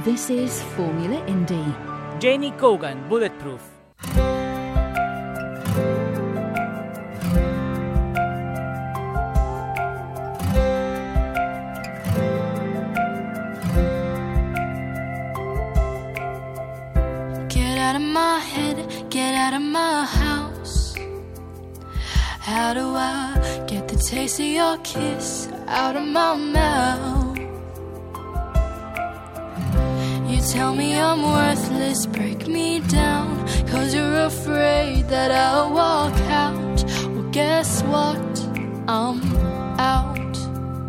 This is Formula Indie. Janie Kogan, Bulletproof. Get out of my head, get out of my house. How do I get the taste of your kiss out of my mouth? You tell me I'm worthless, break me down, 'cause you're afraid that I'll walk out. Well, guess what? I'm out.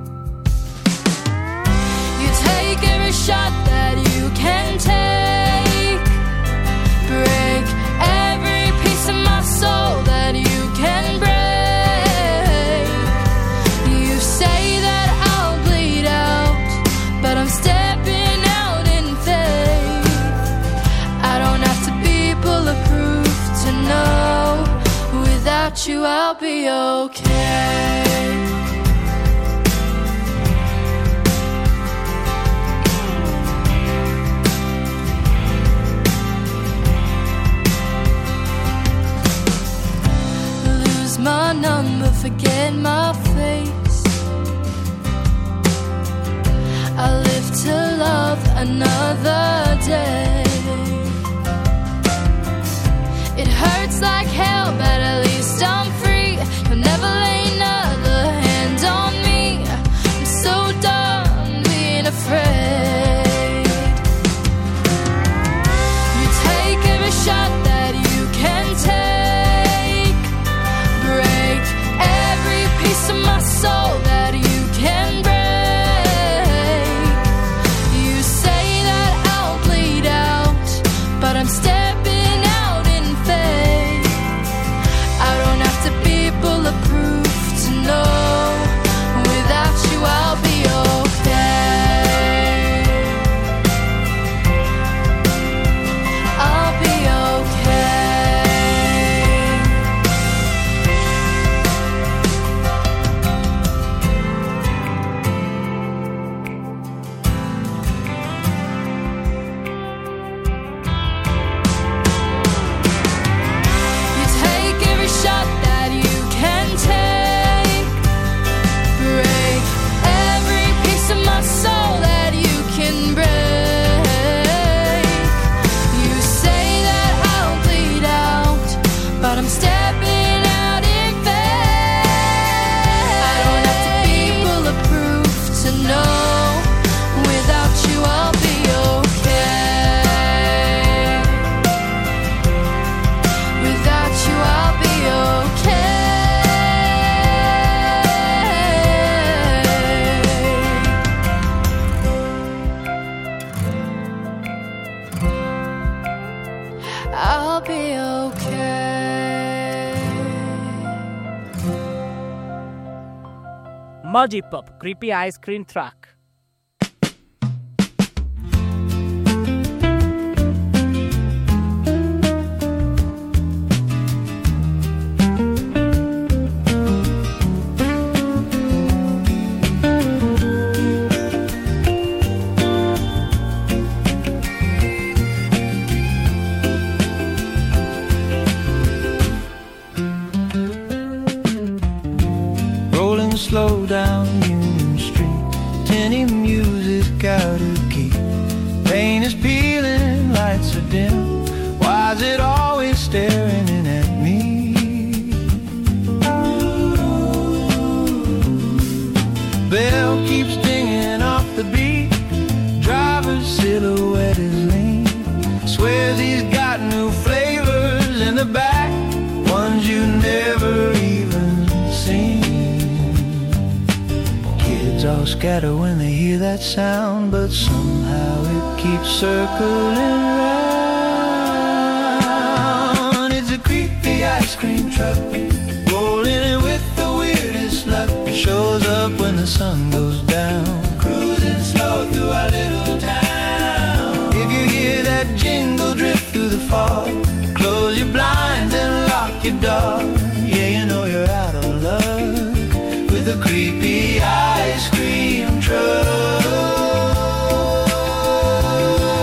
You take every shot that you can take, break every piece of my soul that you can break. You say that I'll bleed out, but I'm stepping out in faith. I don't have to be bulletproof to know without you I'll be okay. My number, forget my face. I live to love another day. It hurts like hell, but at least I'm free. You'll never lay another hand on me. I'm so done being afraid. You take every shot that you can take, break every piece of my soul that you can break. You say that I'll bleed out, but I'm stepping out in faith. I don't have to be bulletproof to know without you I'll be okay. I'll be okay. Shot that you can take, break every piece of my soul that you can break. You say that I'll bleed out, but I'm stepping out in faith. I don't have to be bulletproof to know without you I'll be okay. Without you I'll be okay. I'll be okay. Mudgy Pop, Creepy Ice Cream Truck. Slow down Union Street, tinny music out of key. Paint is peeling, lights are dim. Why is it always staring in at me? Bell keeps dinging off the beat. Driver's silhouette is lean. Swears he's got new flavors in the back, ones you never even seen. All scatter when they hear that sound, but somehow it keeps circling round. It's a creepy ice cream truck, rolling in with the weirdest luck. Shows up when the sun goes down, cruising slow through our little town. If you hear that jingle drift through the fog, close your blinds and lock your door. Yeah, you know you're out of luck with a creepy ice cream truck.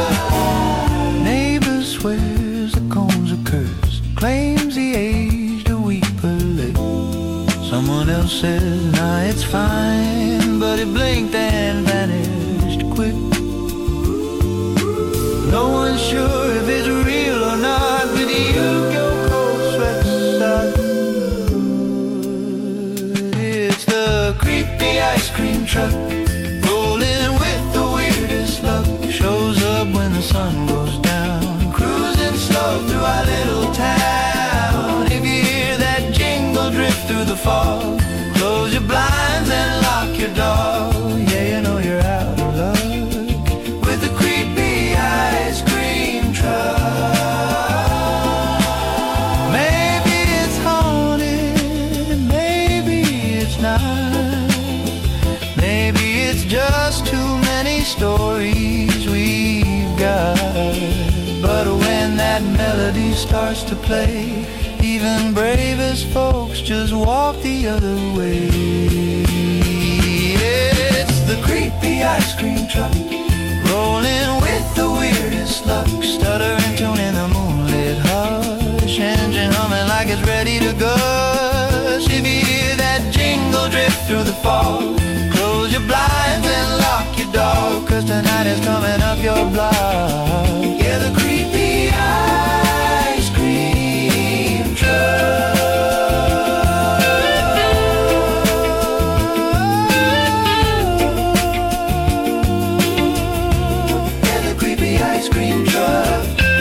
fine, but it blinked and vanished quick. No one's sure if it's real or not. With you, your cold sweat starts. It's the creepy ice cream truck, rolling with the weirdest luck. Shows up when the sun goes down, cruising slow through our little town. If you hear that jingle drift through the fog, close your blinds and lock your door. Yeah, you know you're out of luck with the creepy ice cream truck. Maybe it's haunted, maybe it's not. Maybe it's just too many stories we've got. But when that melody starts to play, even bravest folks just walk the other way. It's the creepy ice cream truck, rolling with the weirdest luck. Stuttering tune in the moonlit hush, engine humming like it's ready to gush. If you hear that jingle drift through the fog, close your blinds and lock your door, 'cause tonight is coming up your block. Yeah, the creepy ice cream truck. Yeah, the creepy ice cream truck.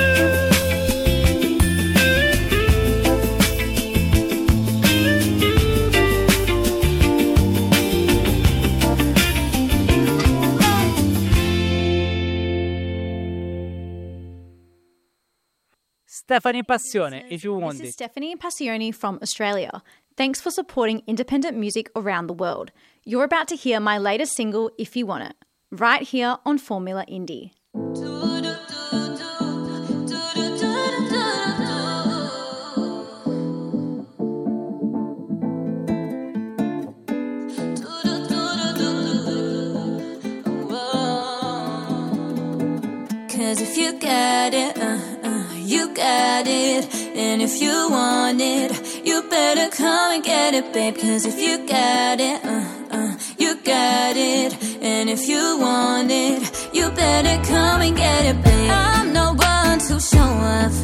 Stephanie Passione, If You Want This is It. Stephanie Passione from Australia. Thanks for supporting independent music around the world. You're about to hear my latest single, If You Want It, right here on Formula Indie. Cause if you got it, you got it. And if you want it, you better come and get it, babe. Cause if you got it, you got it. And if you want it, you better come and get it, babe. I'm no one to show off,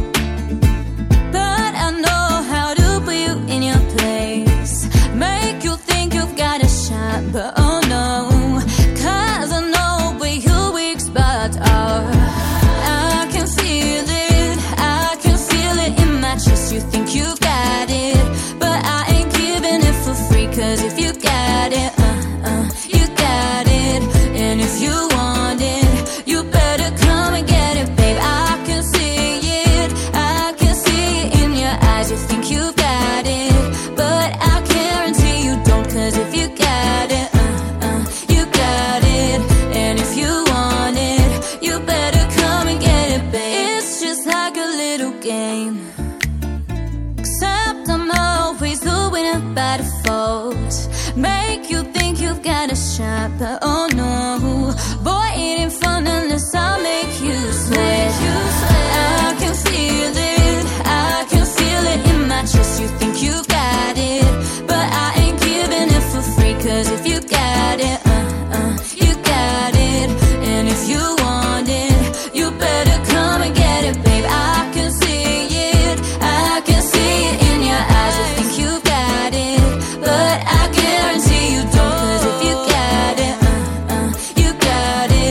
but I know how to put you in your place. Make you think you've got a shot, but oh no, 'cause I know where your weak spots are. I can feel it, I can feel it in my chest. You think you got it, but I ain't giving it for free. 'Cause if you got it, you got it. And if you want it, you better come and get it, babe. I can see it, I can see it in your eyes. You think you got it, but I guarantee you don't. 'Cause if you got it, you got it. And if you want it, you better come and get it, babe. It's just like a little game, except I'm always the winner by default. Make you think you've got a shot, but oh no, boy, it ain't fun unless I make you sweat. I can feel it, I can feel it in my chest. You think you got it, but I ain't giving it for free. 'Cause if you got it, you got it. And if you want it, you better come and get it, babe. I can see it, I can see it in your eyes. You think you got it, but I guarantee you don't. 'Cause if you got it, you got it.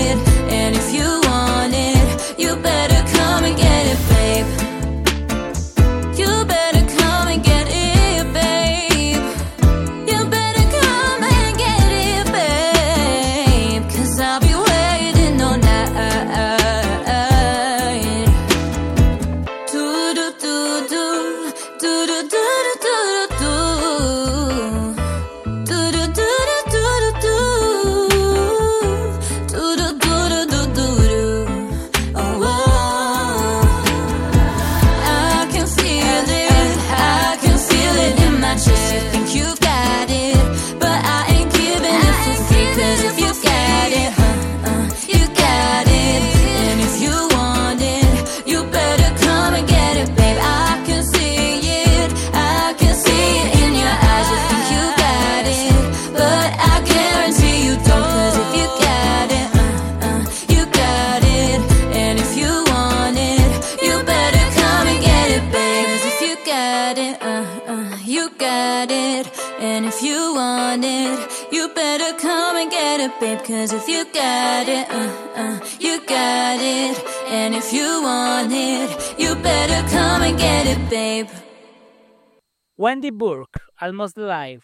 if you want it, you better come and get it, babe. Cause if you got it, you got it. And if you want it, you better come and get it, babe. Wendy Burke, Almost Alive.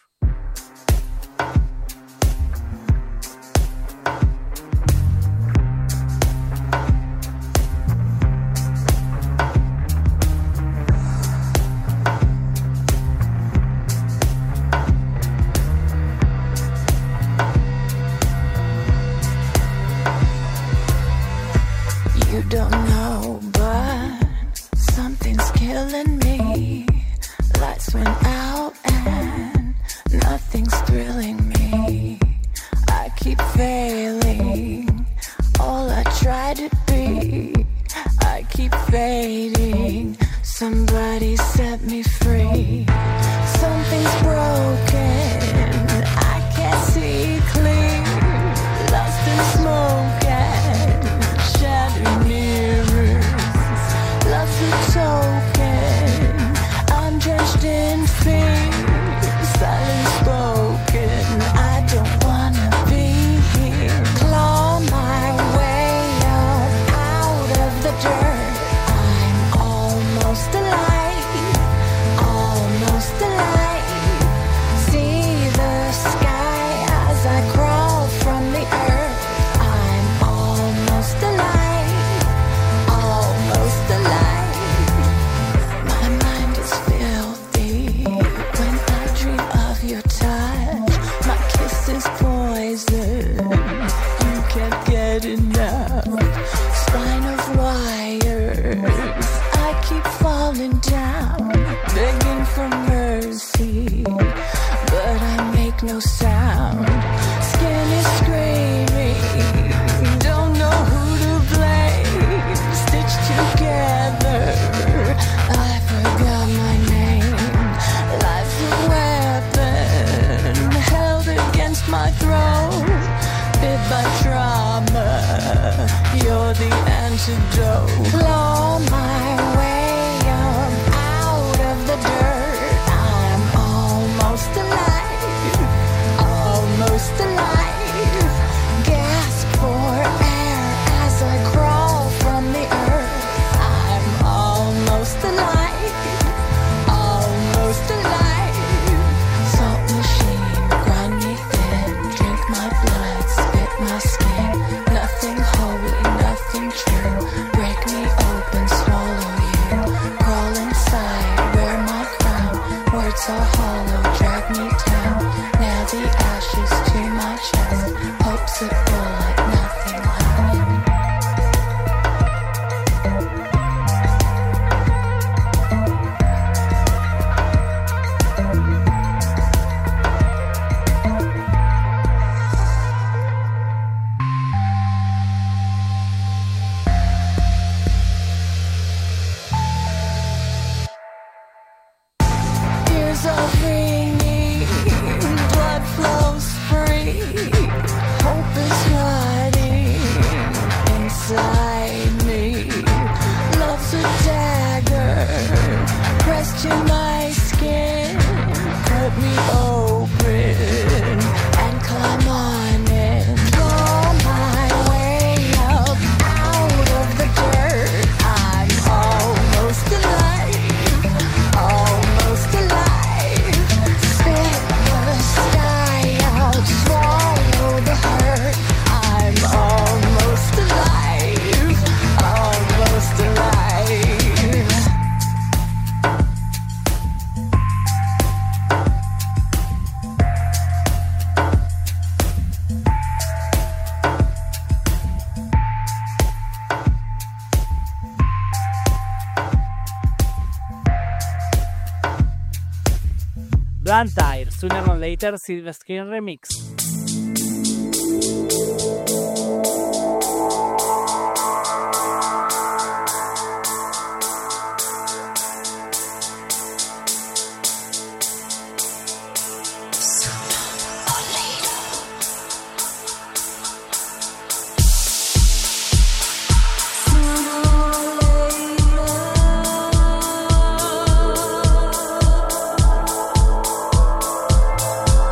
You don't know, but something's killing me. Lights went out and nothing's thrilling me. I keep failing, all I try to be. I keep fading, somebody set me free. Something's broken, I can't see clear. Lost in smoke and shattered mirrors. Love's a token, I'm drenched in fear. Silence spoken, I don't wanna be here. Claw my way up out of the dirt. I'm almost alive, almost alive. See the sky as I crawl from the earth. I'm almost alive, almost alive. My mind is filthy when I dream of your touch. My kiss is poison, you can't get enough. Spine of wires, I keep falling down, begging for mercy, but I make no sound. Skin is screaming, don't know who to blame. Stitched together, I forgot my name. Life's a weapon held against my throat. Bit by trauma, you're the antidote. Claw my way up out of the dirt. I'm almost alive, almost alive. Gasp for air as I crawl from the earth. I'm almost alive, almost alive. Salt machine, grind me thin. Drink my blood, spit my skin. Nothing holy, nothing true. Break me open, swallow you. Crawl inside, wear my crown. Words are hollow, drag me down. Now the ashes to my chest. Hope's a bullet, nothing left. Ears are ringing, blood flows free. Hope is hiding inside me. Love's a dagger pressed to my skin. Cut me open and climb on in. Claw my way up out of the dirt. I'm almost alive, almost alive. Spit the sky out, swallow the hurt. I'm almost alive, almost alive. Blantyre, Sooner or Later, Silver Screen Remix. Sooner or later,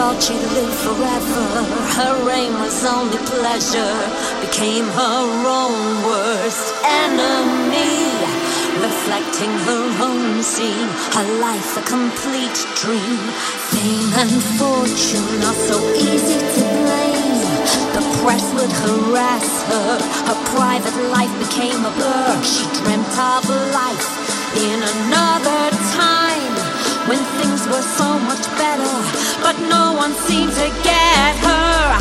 thought she'd live forever. Her reign was only pleasure, became her own worst enemy. Reflecting her own scene, her life a complete dream. Fame and fortune are so easy to blame. The press would harass her, her private life became a blur. She dreamt of life in another time, when things were so much better, but no one seemed to get her.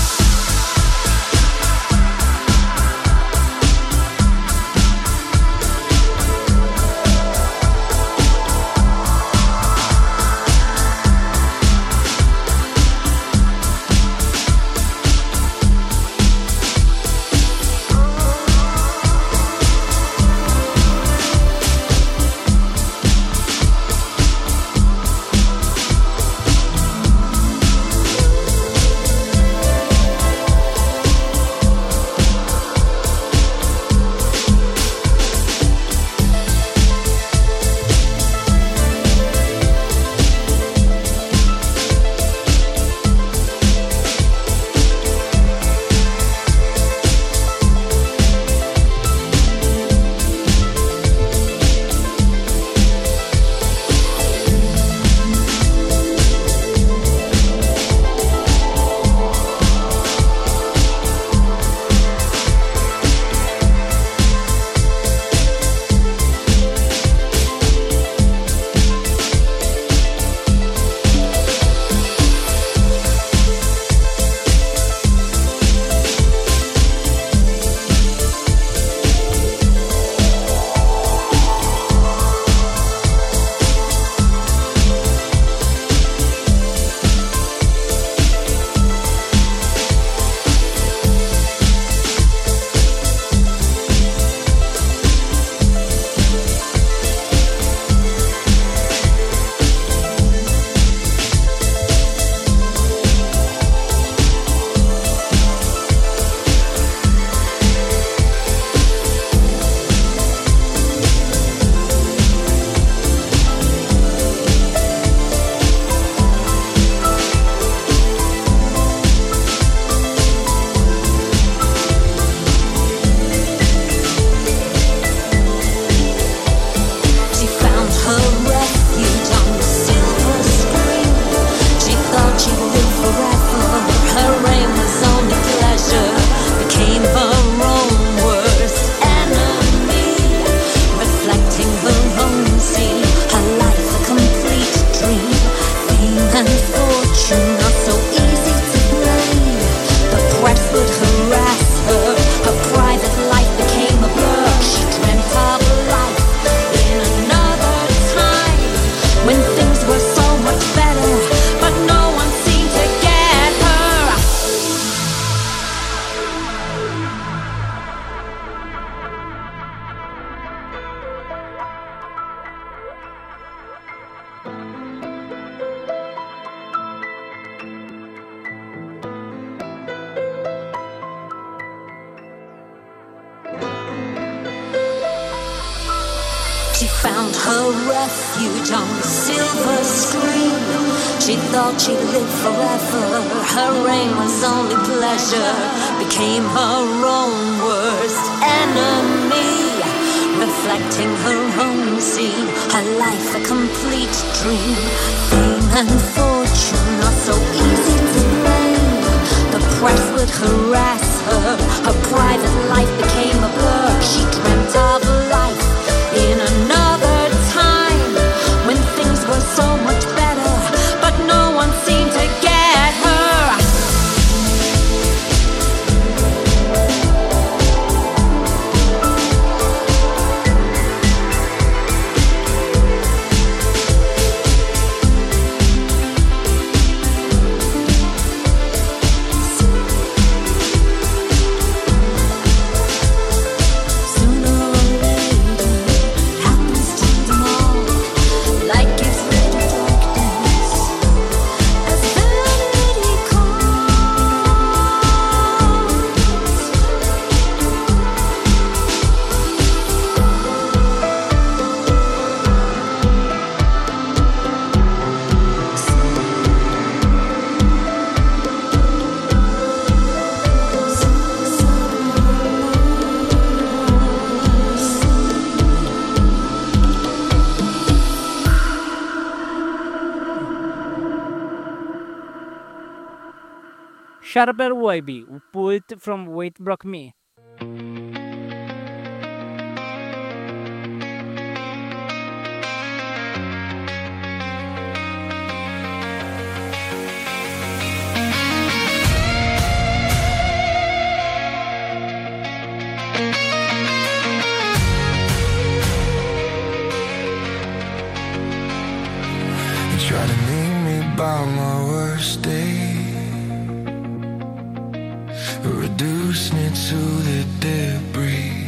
She found her refuge on the silver screen. She thought she'd live forever. Her reign was only pleasure, became her own worst enemy. Reflecting her own scene, her life a complete dream. Fame and fortune are so easy to blame. The press would harass her. Her private life became a blur. She dreamt of a life in another time, when things were so much better, but no one seemed to get her. Sooner or later Sharper Wavy, Poet from Wait Broke Me. Try to make me by my worst day, reducing it to the debris.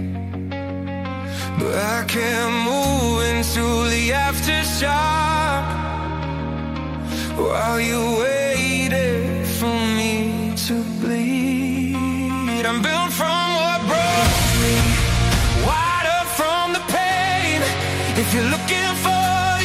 But I can't move into the aftershock while you waited for me to bleed. I'm built from what broke me, wider from the pain. If you're looking for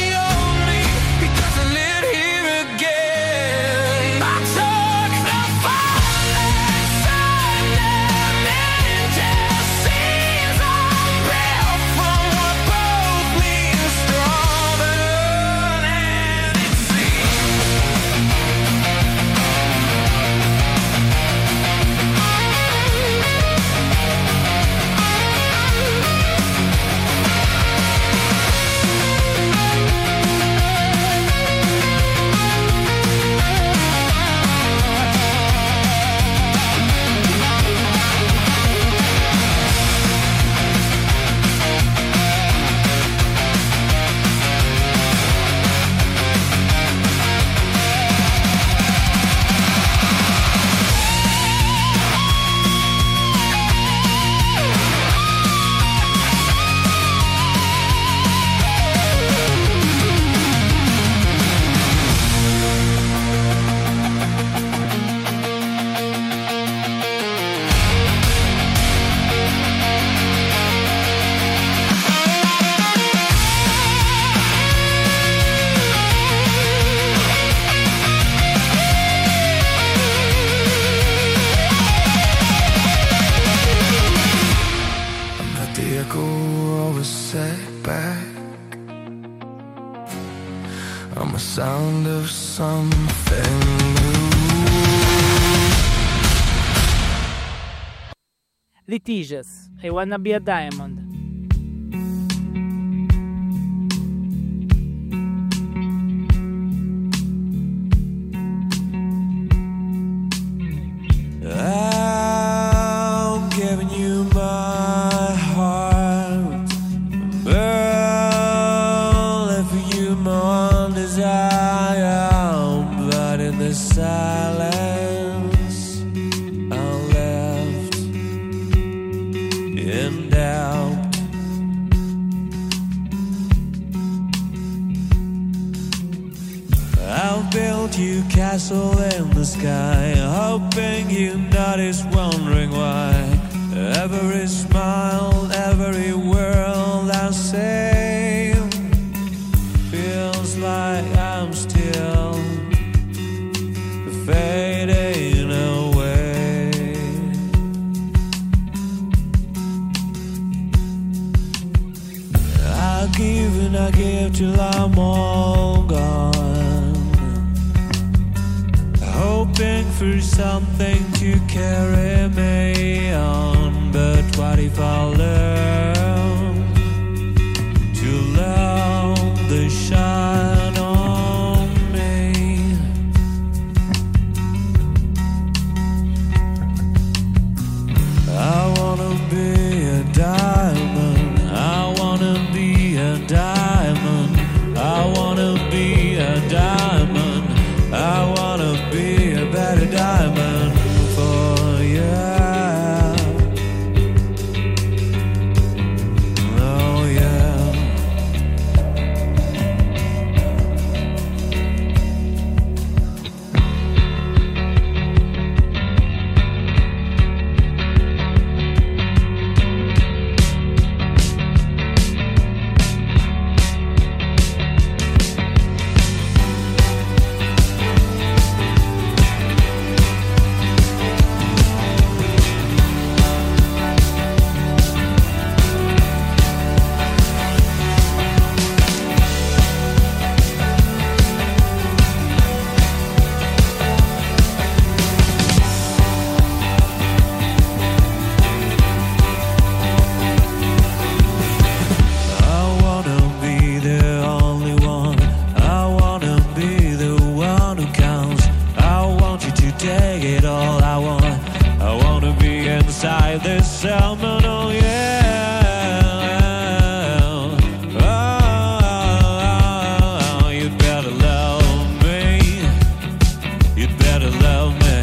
I'm a sound of something new. Litigious, I Wanna Be a Diamond. I'm giving you my heart, girl, if you my one desire, but in the silence I'm left in doubt. I've built you castle in the sky, hoping you notice, wondering why. Every smile, every word I say feels like I'm still fading away. I give and I give till I'm all gone, hoping for something to carry me on. But what if I learn to love the shine on me? I wanna be a diamond, I wanna be a diamond, I wanna be a diamond, I wanna be a better diamond for you. it all I wanna be inside this salmon, oh yeah. Oh, you'd better love me. You'd better love me.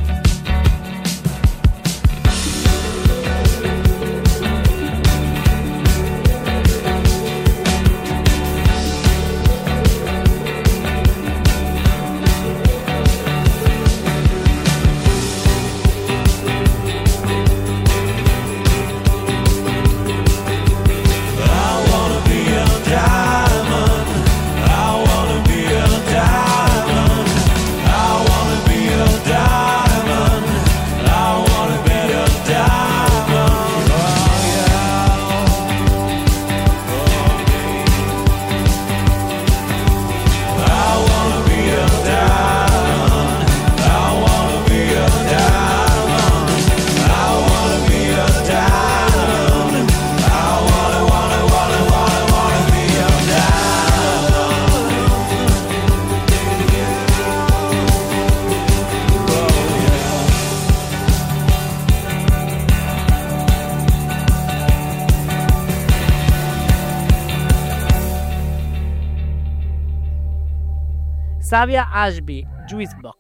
Savia Ashby, Juice Box.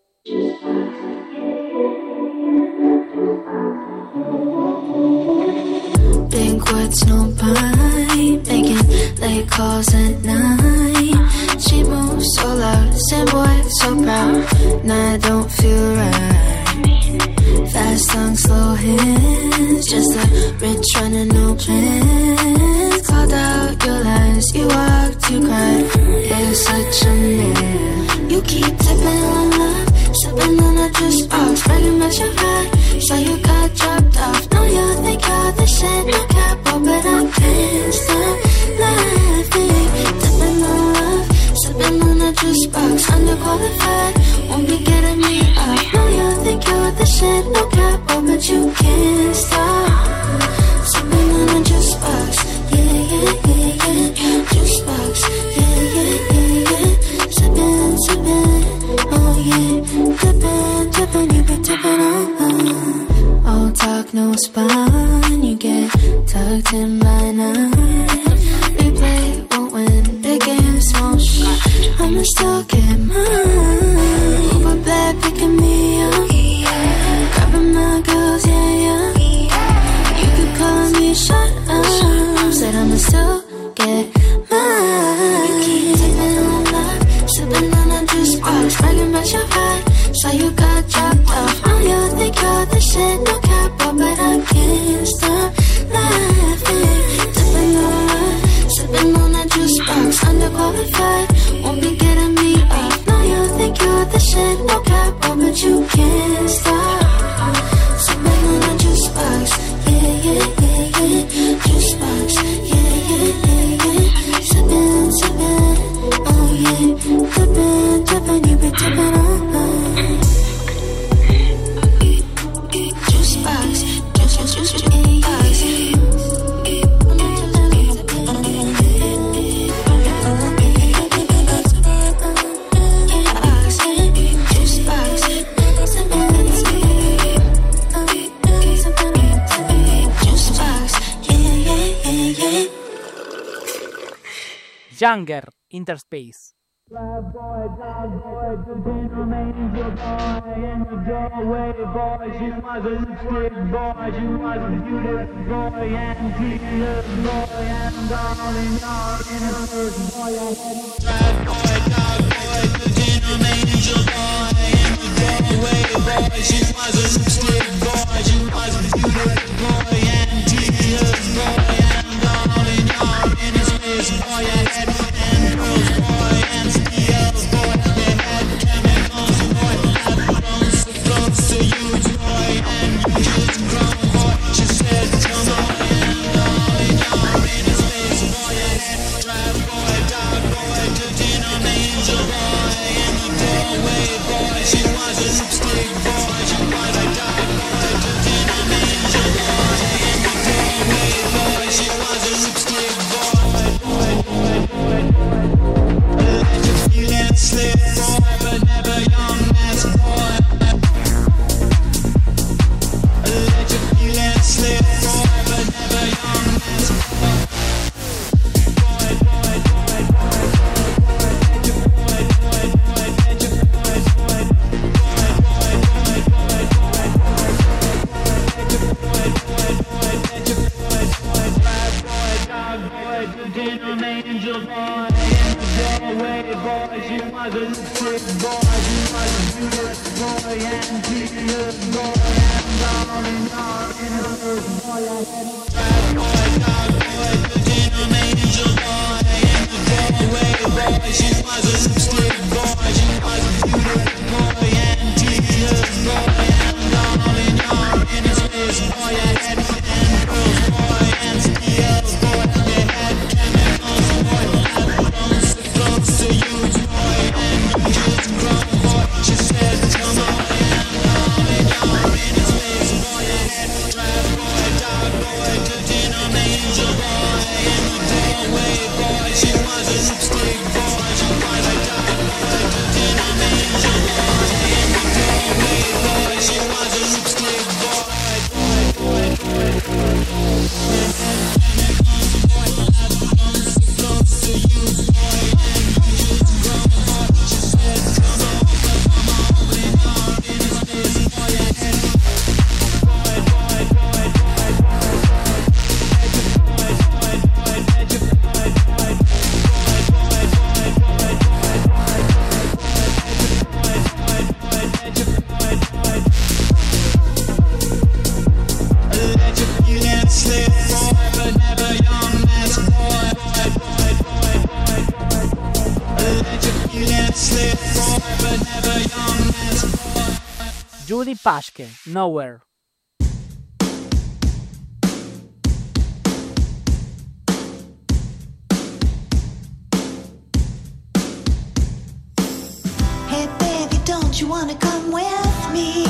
Banquets, no pie, making late calls at night. She moves so loud, same boy, so proud. Nah, I don't feel right. Fast tongue, slow hands, just a rich running, no plans. Called out your lies, you walked, you cried. You're such a man. You keep tipping on love, sipping on a juice box, bragging about your high. So you got dropped off. Now you think you're the shit, no capo, but I can't stop laughing. Tipping on love, sipping on a juice box, underqualified, won't be getting me up. Now you think you're the shit, no capo, but you can't stop. Sipping on a juice box, yeah, yeah, yeah, yeah. Juice box, yeah, yeah, yeah, yeah. Sipping, sipping, oh yeah. Tipping, tipping, you be tipping on. All talk, no spine, you get tucked in by nine. Replay won't win, the game's won't shine. I'ma still get mine. Uber black picking me up, grabbing my girls, yeah, yeah. You could call me shut up, said I'ma still get mine. You keep tipping on love, sipping on a juice box, bragging about your high. So you got dropped off. Now you think you're the shit, no capo, but I can't stop laughing. Tipping on love, sipping on a juice box, underqualified, won't be getting me up. Now you think you're the shit, no capo, but you can't stop. Sipping on a juice box, yeah, yeah, yeah, yeah. Juice box, yeah, yeah, yeah, yeah. Sipping, sipping, oh yeah. Tipping, tipping, you be tipping on. Juice box, juice box. Younger, Interspace. Bad boy, dog boy, the gentleman angel boy in the doorway, boy. She was a lipstick boy, she was a beautiful boy, and tears boy, and darling, you're in a place, boy. Bad boy, dog boy, the gentleman angel boy in the doorway, boy. She was a lipstick boy, she was a beautiful boy, and tears boy, and darling, you're in a place, boy. And girls boy, and steals boy, they had chemicals boy, had grown so close to you boy, and you just grown boy. She said come on, and darling, you're in a space boy. Drive boy, dog boy, to dinner angel boy, in the doorway boy. She was a lipstick boy, she was a dog boy, to dinner angel boy, in the doorway boy. She was a lipstick boy. Let your feelings slip boy, but never young as boy. Julie Paschke, Nowhere. Hey baby, don't you wanna come with me?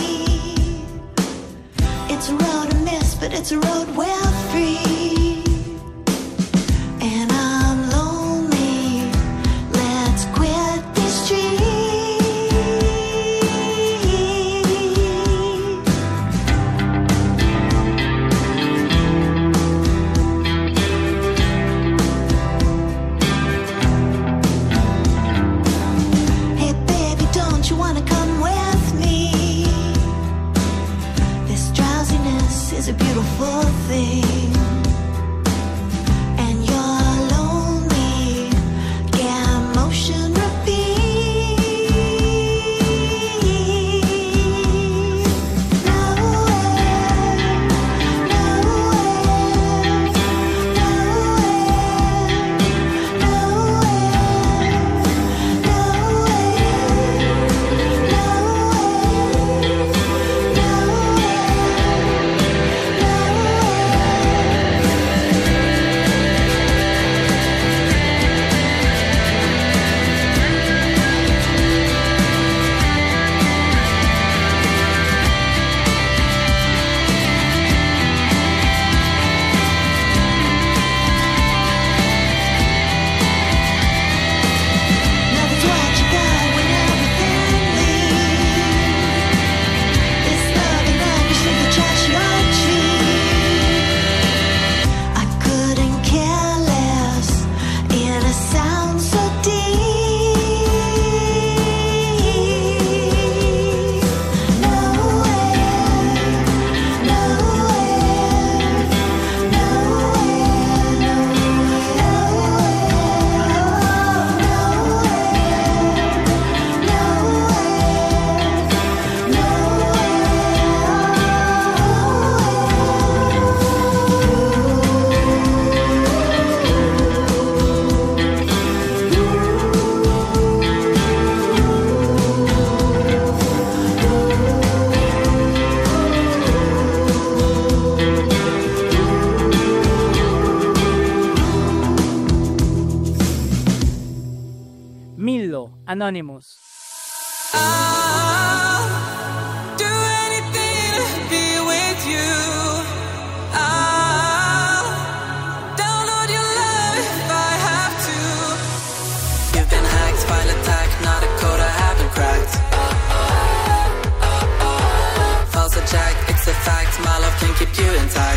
It's a road to miss, but it's a road we're free. And I'm lonely, let's quit this street. Hey baby, don't you wanna come with me? This drowsiness is a beautiful thing. And you're lonely, get motion repeat. Nowhere, nowhere, nowhere, Nothing's what you got when everything leaves. This loving rubbish that you trash your cheek. I couldn't care less in a sound so deep. Nowhere, nowhere, Millo, Anonymous. Do anything to be with you. I'll download your love if I have to. You've been hacked, file attack, not a code I haven't cracked. False attack, it's a fact, my love can keep you intact.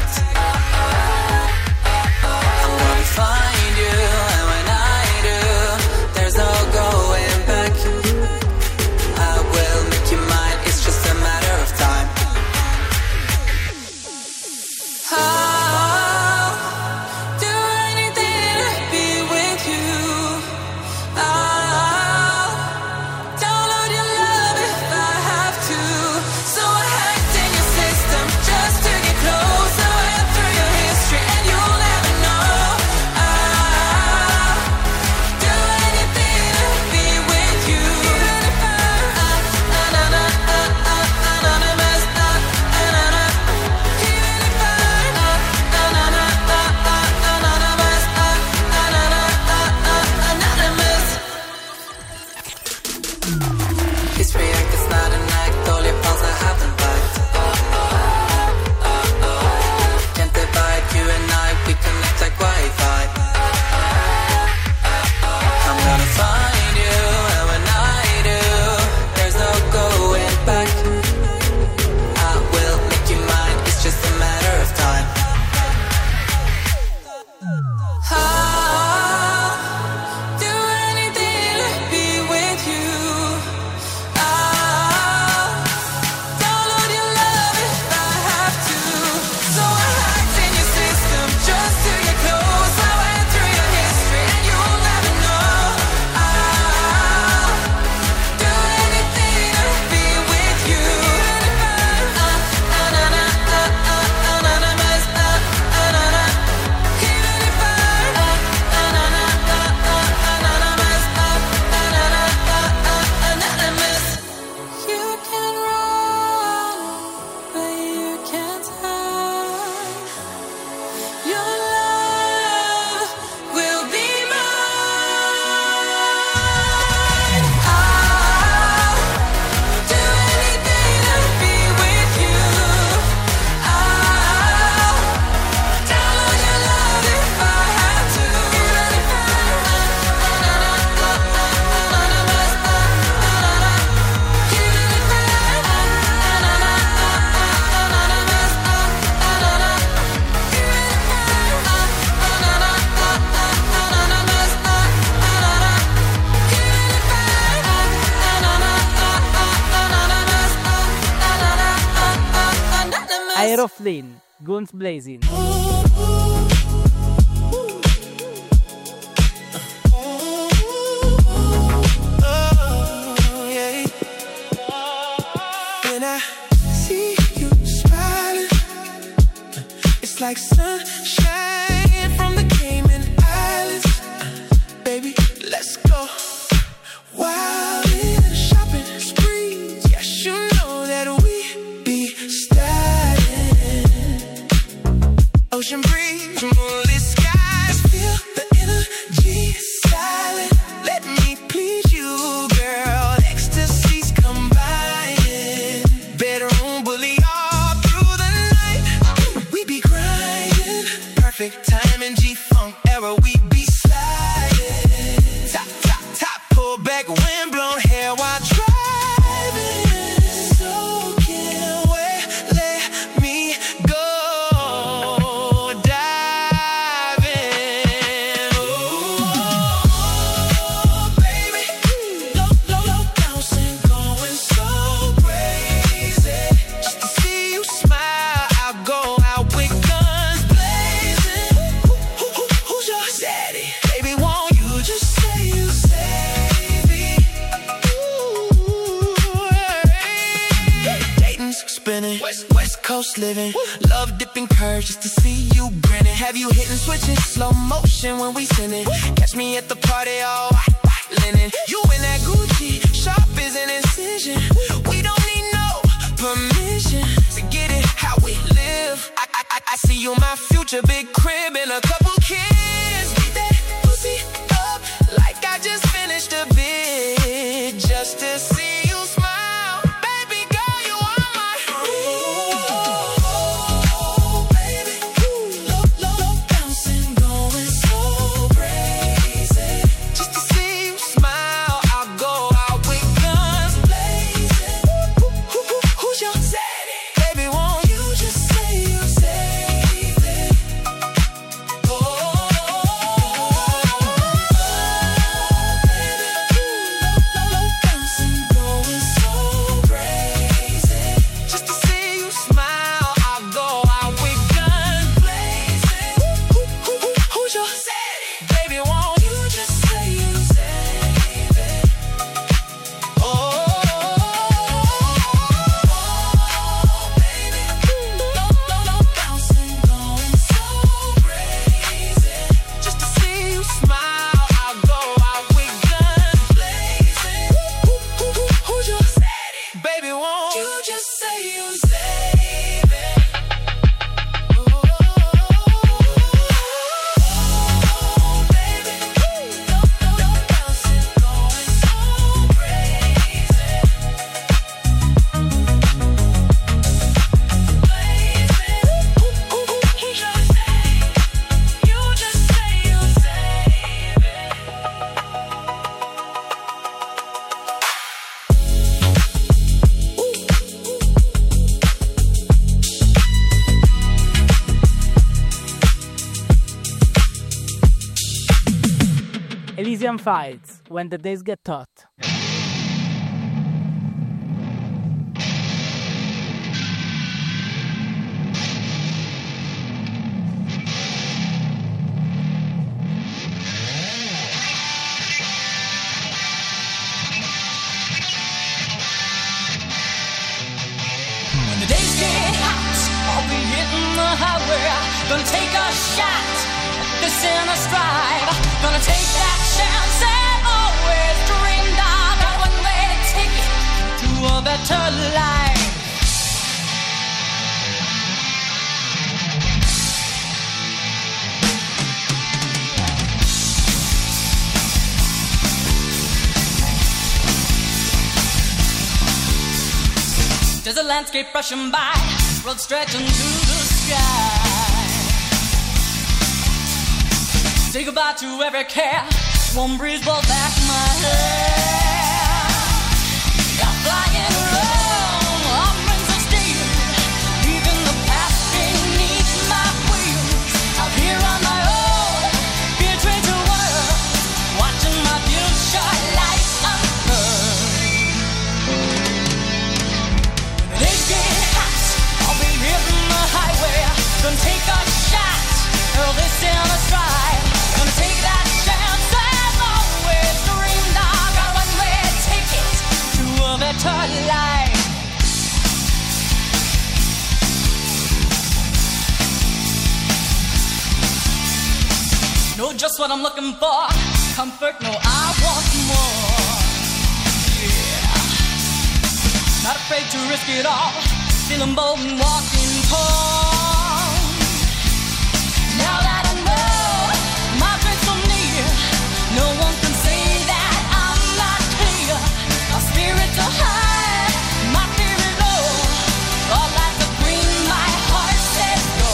Aeroflane, Guns Blazing. It's like sunshine from the Cayman Islands. Baby, let's go. Wild in the shopping sprees. Yes, you know that we be styling. Ocean breeze, moonlit skies. Feel the energy silent. Let me please you, girl. Ecstasy's combining. Bedroom bully all through the night. We be grinding. Perfect timing, G-Funk era. We be sliding. Top, top, top, pull back, wind blown hair while driving. So can't wait, let me go diving. Oh, baby, low bouncing, going so crazy. Just to see you smile, I'll go out with guns blazing. Who's your daddy? Baby, won't you just say you save me? Dayton's spinning, West Coast living, love dipping curves just to see you grinning. Have you hitting switches, slow motion when we sinning? Catch me at the party, all white linen. You in that Gucci, sharp as an incision. We don't need no permission to get it how we live. I see you, my future, big crib and a couple kids. Beat that pussy up like I just finished a bid just to see you smile. Baby girl, you are my oh, baby. Low bouncing, going so crazy. Just to see you smile, I'll go out with guns blazing. Who's your daddy? Baby, won't you just say you save it? Oh, baby, low bouncing, going so crazy. Just to see you smile, I'll go out with guns blazing. Who's your daddy? Baby, won't you just say you save it? Oh, baby, low bouncing, going so crazy. Just to see you smile, I'll go out with guns blazing. Who's your daddy? Baby, won't you just say you save it? Oh, baby, low bouncing, going so crazy. Who's your daddy? You just say you save it. Elysian Fields, When the Days Get Hot. When the days get hot, I'll be hitting the highway. Gonna take a shot at this inner strive. Gonna take that chance and always dreamed of. Got one way to take it to a better life. There's a landscape rushing by, road stretching to the sky. Say goodbye to every care, warm breeze blows back my hair. I'm flying around on rings of steel, leaving the past beneath my wheels. Out here on my own, being trained to work, watching my future life unfurl. When the days get hot, I'll be hitting the just what I'm looking for. Comfort, no, I want more. Yeah. Not afraid to risk it all. Feeling bold and walking tall. Now that I know my dreams so near, no one can say that I'm not clear. My spirit's so high, my fear is low. All lights are green, my heart says go.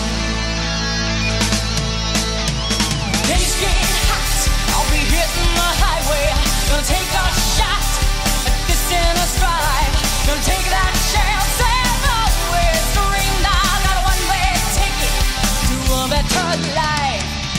Days get hot, I'll be hitting the highway. Gonna take a shot at this in a stride. Gonna take that chance and always dream. I got a one-way ticket to a better life.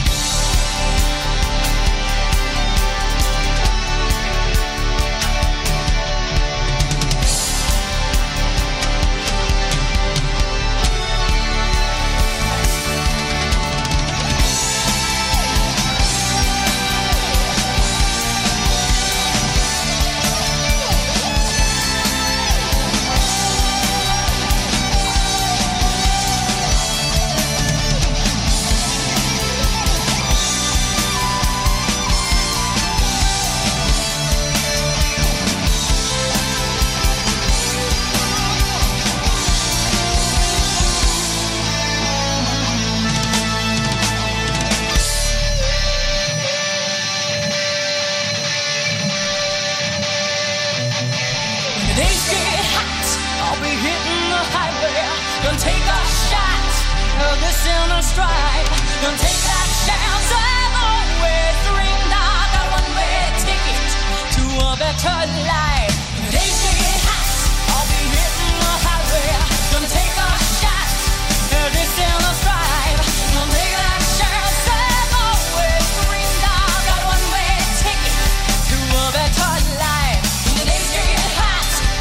Days get hot, I'll be hitting the highway. Gonna take a shot of this in a stride. Gonna take that chance I've always dreamed. I got one-way ticket to a better life. Days get hot, I'll be hitting the highway. Gonna take a shot of this in a stride. Gonna take that chance I've always dreamed. I got one-way ticket to a better life. Days get hot.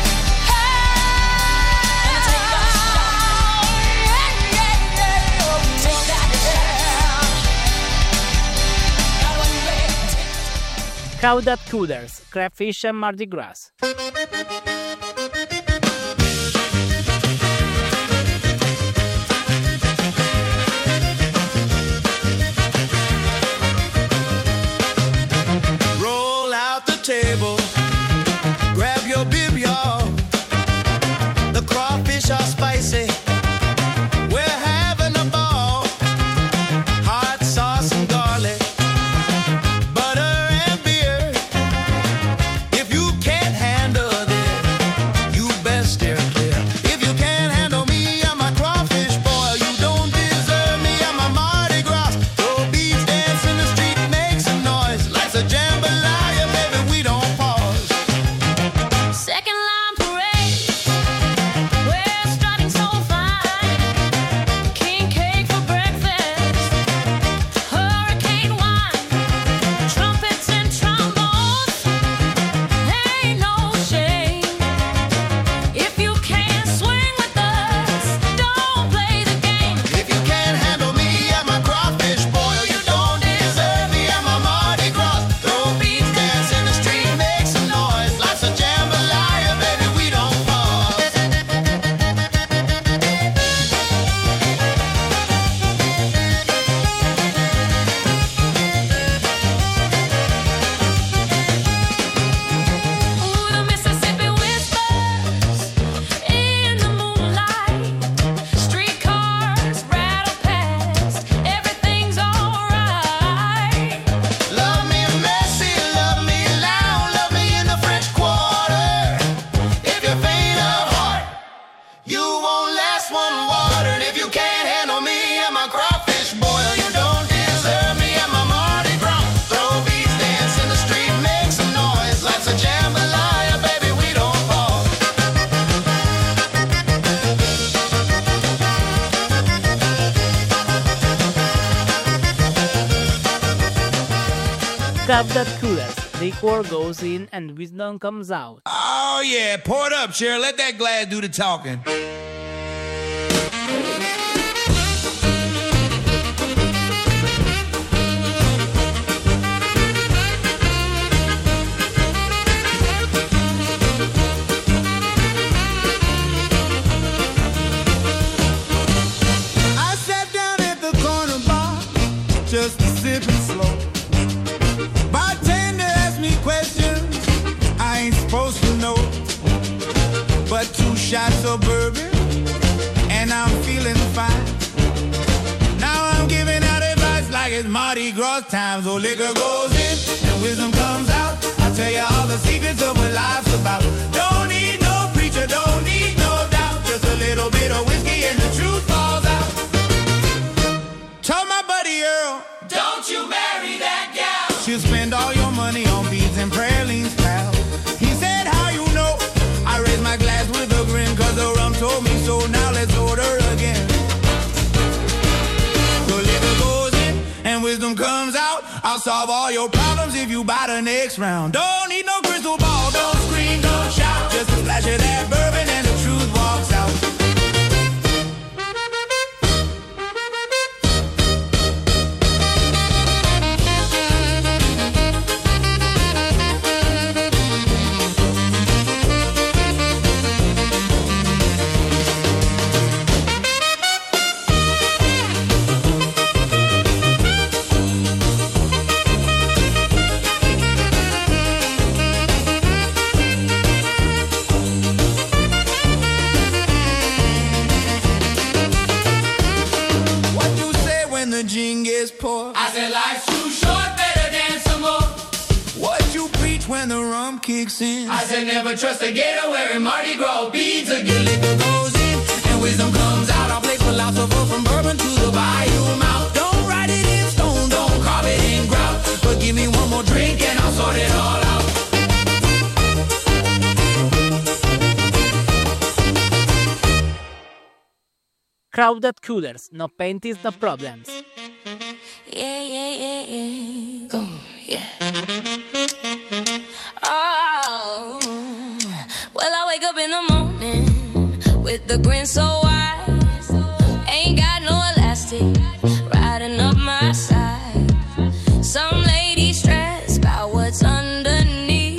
Crowded Coolers, Crayfish and Mardi Gras. Roll out the table, grab your bib, y'all. The crawfish are spicy. We're having a ball. Hot sauce and garlic, butter and beer. If you can't handle this, you best steer clear. If you can't handle me, I'm a crawfish boil. You don't deserve me, I'm a Mardi Gras. Throw beats, dance in the street, make some noise. Life's a jambalaya, baby, we don't pause. Second line parade, we're strutting so fine. King cake for breakfast, hurricane wine, trumpets and trombones. Ain't no shame. If you can't swing with us, don't play the game. If you can't handle me, I'm a crawfish boil. You don't deserve me, I'm a Mardi Gras. Throw beats, dance in the street, make some noise. Life's a jambalaya, baby, we don't pause. Ooh, the Mississippi whispers in the moonlight. Streetcars rattle past, everything's alright. Love me messy, love me loud, love me in the French Quarter. If you're faint of heart, you won't last one watered. If you can't handle me, I'm a crawfish boil. You don't deserve me, I'm a Mardi Gras. Throw beats, dance in the street, make some noise. Life's a jambalaya, baby, we don't pause. Crowded Coolers, liquor goes in and wisdom comes out. Oh, yeah. Pour it up, Cheryl. Let that glass do the talking. I sat down at the corner bar just to sip and slow. it's Mardi Gras time, so liquor goes in and wisdom comes out. I'll tell you all the secrets of what life's about. Don't need no preacher, don't need no doubt. Just a little bit of whiskey and the truth falls out. Told my buddy Earl, don't you marry that gal. She'll spend all your money on beads and pralines, pal. He said, how you know? I raised my glass with a grin, cause the rum told me so. Now let's order again. So liquor goes in and wisdom comes out. I'll solve all your problems if you buy the next round. Don't need no crystal ball, don't scream, don't shout. Just a splash of that bourbon and the truth walks out. I said life's too short, better dance some more. What you preach when the rum kicks in? I said never trust a gator wearing Mardi Gras beads again. Liquor goes in and wisdom comes out. I'll play philosopher from bourbon to the bayou mouth. Don't write it in stone, don't carve it in grout. But give me one more drink and I'll sort it all out. Crowded Coolers, no panties, no problems. Yeah. Oh, yeah. Oh, well, I wake up in the morning with the grin so wide. Ain't got no elastic riding up my side. Some lady stressed about what's underneath.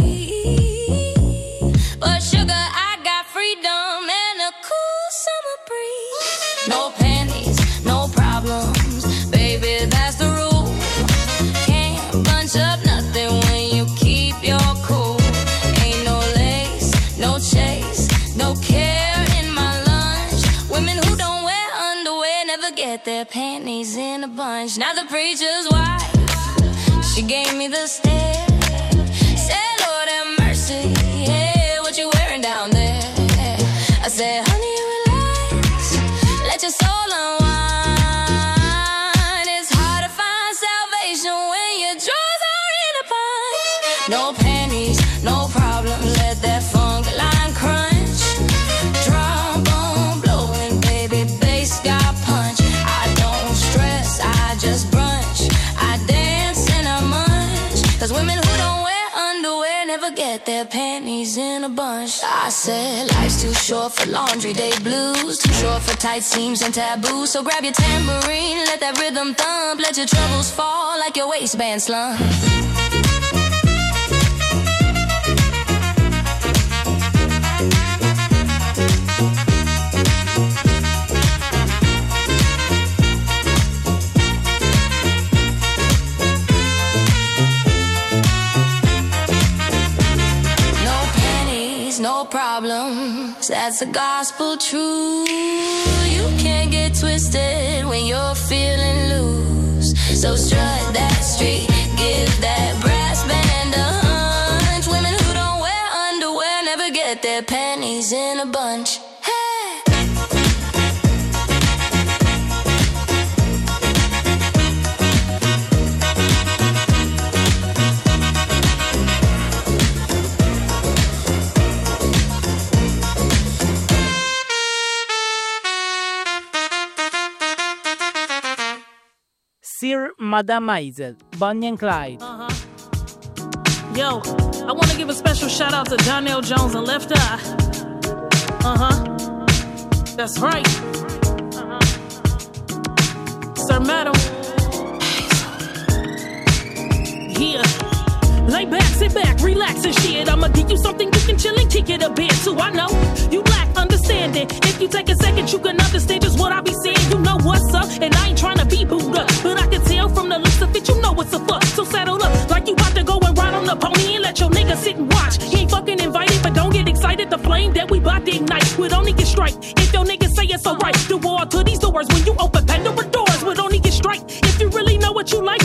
But sugar, I got freedom and a cool summer breeze. No panties, no problems, baby, that's the rule. Can't bunch up nothing when you keep your cool. Ain't no lace, no chase, no care in my lunch. Women who don't wear underwear never get their panties in a bunch. Now the preacher's wife, she gave me the stare. Said, Lord have mercy, yeah, what you wearing down there? I said, honey, relax, let your soul unwind. It's hard to find salvation when your drawers are in a bunch. No panties, no problem, let that funk line crunch. Trombone blowing, baby, bass got punch. I don't stress, I just brunch. I dance and I munch. Cause women who don't wear underwear never get their panties in a bunch. I said life's too short for laundry day blues, too short for tight seams and taboos. So grab your tambourine, let that rhythm thump. Let your troubles fall like your waistband slump. No problems, that's the gospel truth. You can't get twisted when you're feeling loose. So strut that street, give that brass band a hunch. Women who don't wear underwear never get their panties in a bunch. Sir Madame Maisel, Bonnie and Clyde. Yo, I want to give a special shout out to Donnell Jones and Left Eye. That's right. Sir Madam. Yeah. Lay back, sit back, relax and shit. I'ma give you something you can chill and kick it a bit too. I know you lack understanding. If you take a second, you can understand just what I be saying. You know what's up, and I ain't trying to be booed up, but I can tell from the looks of it, you know what's a fuck. So saddle up, like you about to go and ride on the pony and let your nigga sit and watch. He ain't fucking invited, but don't get excited. The flame that we bout to ignite would only get strike if your niggas say it's alright. The wall to these doors when you open Pandora doors would only get strike if you really know what you like.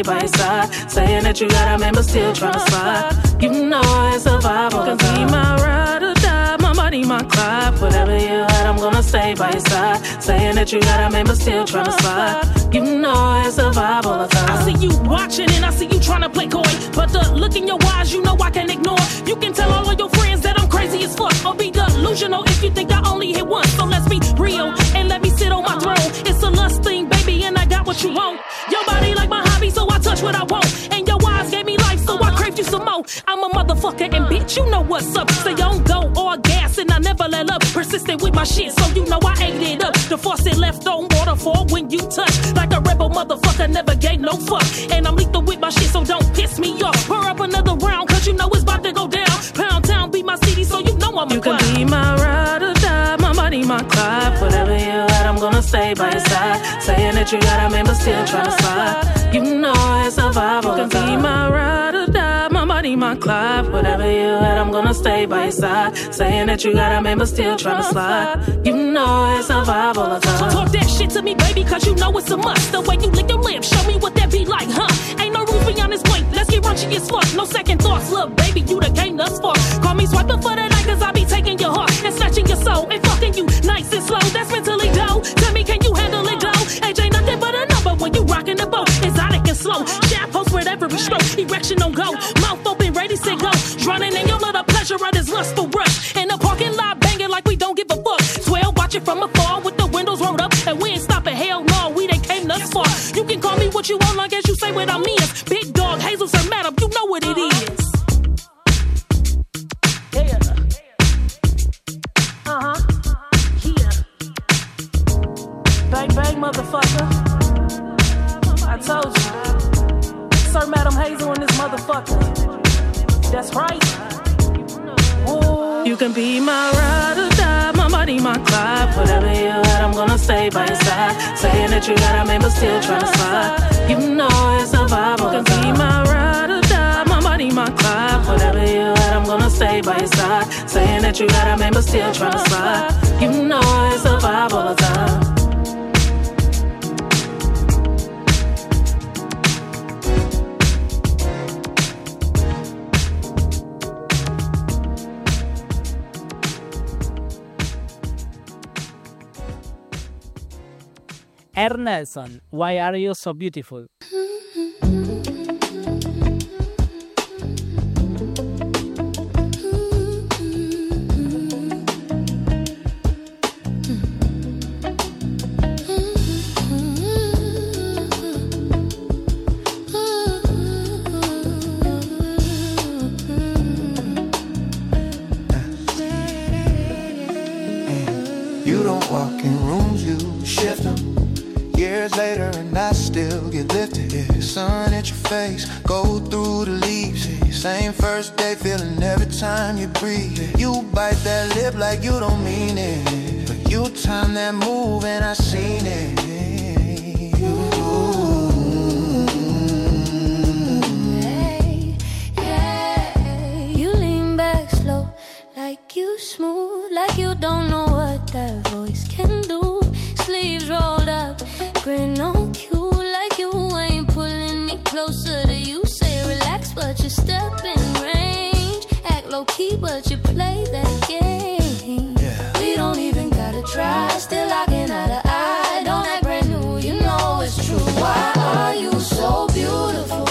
stay by your side. Saying that you got a man but still trying to slide. You know it's survival. You can be my ride or die, my money, my Clyde. Whatever you at, I'm gonna stay by your side. Saying that you got a man but still trying to slide. You know it's survival of time. I see you watching and I see you trying to play coy, but the look in your eyes, you know I can't ignore. You can tell all of your friends that I'm crazy as fuck, or be delusional if you think I only hit once. So let's be real and let me sit on my throne. It's a lust thing, baby, and I got what you want. Your body like my hobby, so I touch what I want. And your eyes gave me life, so I crave you some more. I'm a motherfucker and bitch, you know what's up. Stay on go or gas and I never let up. Persistent with my shit, so you know I ate it up. The faucet left on waterfall when you touch. Like a rebel motherfucker, never gave no fuck. And I'm lethal with my shit, so don't piss me off. Pour up another round, cause you know it's about to go down. Pound Town be my city, so you know I'm a You can be my ride or die, my money, my Clyde. Whatever you at, I'm gonna stay by your side. Saying that you got a man but still trying to slide. You know it's survival. You can be my ride or die, my money, my Clyde. Whatever you at, I'm gonna stay by your side. Saying that you got a man but still trying to slide. You know it's survival of time. Talk that shit to me, baby, cause you know it's a must. The way you lick your lips, show me what that be like, huh? Ain't no rules beyond this point, let's get raunchy as fuck. No second thoughts, look, baby, you the game thus far. Call me swiping for the night, cause I be taking your heart and snatching your soul and fucking you nice and slow. That's mentally dope. Tell me, can you handle it, go? Age ain't nothing but a number when you rockin' the boat. Exotic and slow, shaft post with every stroke. Erection on go, mouth open, ready, set, go. Drowning in your little pleasure of this lustful rush. In the parking lot, banging like we don't give a fuck. Swell, watch it from afar with the windows rolled up. And we ain't stopping, hell no, we done came thus far. You can call me what you want, long as you say what I mean. Big dog, Hazel, Sir Madam, you know what it is. Yeah. Yeah. Bang, bang, motherfucker. I told you. Sir Madam Hazel and this motherfucker. That's right. Ooh. You can be my ride or die, my money, my Clyde. Whatever you at, I'm gonna stay by your side. Saying that you got a man but still trying to slide. You know it's survival. You can be my ride or die, my money, my Clyde. Whatever you at, I'm gonna stay by your side. Saying that you got a man but still trying to slide. You know it's survival of time. Ernelson, why are you so beautiful? You don't walk in rooms, you shift them. Years later and I still get lifted. Yeah, sun at your face, go through the leaves. Yeah, same first day feeling every time you breathe. Yeah, you bite that lip like you don't mean it, but you time that move and I seen it.